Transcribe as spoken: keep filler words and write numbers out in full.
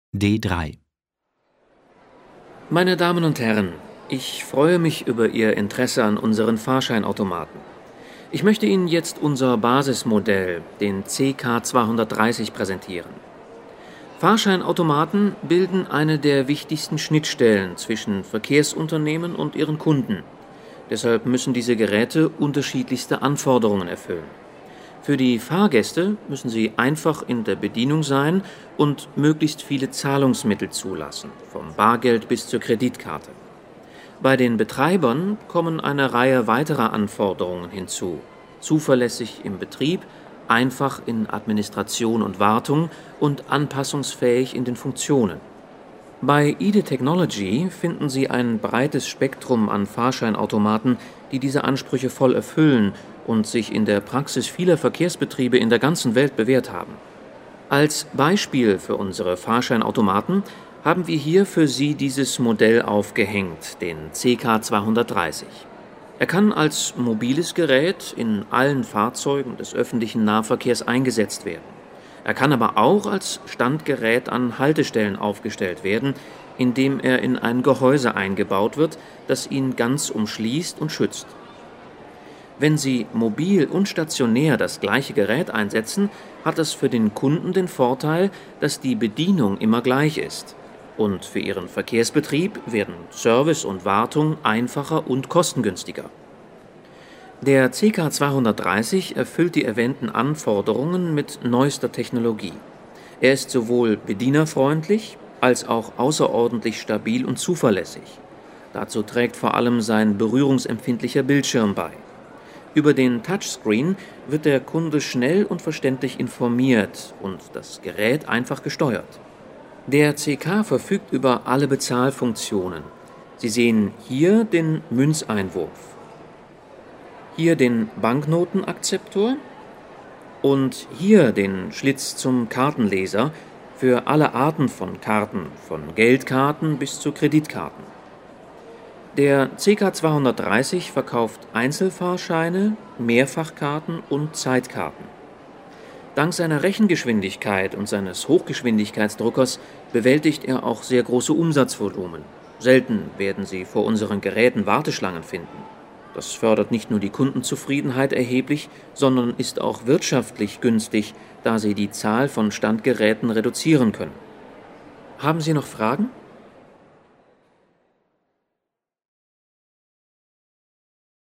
D drei. Meine Damen und Herren, ich freue mich über Ihr Interesse an unseren Fahrscheinautomaten. Ich möchte Ihnen jetzt unser Basismodell, den C K zweihundertdreißig, präsentieren. Fahrscheinautomaten bilden eine der wichtigsten Schnittstellen zwischen Verkehrsunternehmen und ihren Kunden. Deshalb müssen diese Geräte unterschiedlichste Anforderungen erfüllen. Für die Fahrgäste müssen sie einfach in der Bedienung sein und möglichst viele Zahlungsmittel zulassen, vom Bargeld bis zur Kreditkarte. Bei den Betreibern kommen eine Reihe weiterer Anforderungen hinzu: zuverlässig im Betrieb, einfach in Administration und Wartung und anpassungsfähig in den Funktionen. Bei I D E Technology finden Sie ein breites Spektrum an Fahrscheinautomaten, die diese Ansprüche voll erfüllen und sich in der Praxis vieler Verkehrsbetriebe in der ganzen Welt bewährt haben. Als Beispiel für unsere Fahrscheinautomaten haben wir hier für Sie dieses Modell aufgehängt, den C K zweihundertdreißig. Er kann als mobiles Gerät in allen Fahrzeugen des öffentlichen Nahverkehrs eingesetzt werden. Er kann aber auch als Standgerät an Haltestellen aufgestellt werden, indem er in ein Gehäuse eingebaut wird, das ihn ganz umschließt und schützt. Wenn Sie mobil und stationär das gleiche Gerät einsetzen, hat es für den Kunden den Vorteil, dass die Bedienung immer gleich ist. Und für Ihren Verkehrsbetrieb werden Service und Wartung einfacher und kostengünstiger. Der C K zweihundertdreißig erfüllt die erwähnten Anforderungen mit neuester Technologie. Er ist sowohl bedienerfreundlich als auch außerordentlich stabil und zuverlässig. Dazu trägt vor allem sein berührungsempfindlicher Bildschirm bei. Über den Touchscreen wird der Kunde schnell und verständlich informiert und das Gerät einfach gesteuert. Der C K verfügt über alle Bezahlfunktionen. Sie sehen hier den Münzeinwurf, hier den Banknotenakzeptor und hier den Schlitz zum Kartenleser für alle Arten von Karten, von Geldkarten bis zu Kreditkarten. Der C K zweihundertdreißig verkauft Einzelfahrscheine, Mehrfachkarten und Zeitkarten. Dank seiner Rechengeschwindigkeit und seines Hochgeschwindigkeitsdruckers bewältigt er auch sehr große Umsatzvolumen. Selten werden Sie vor unseren Geräten Warteschlangen finden. Das fördert nicht nur die Kundenzufriedenheit erheblich, sondern ist auch wirtschaftlich günstig, da Sie die Zahl von Standgeräten reduzieren können. Haben Sie noch Fragen?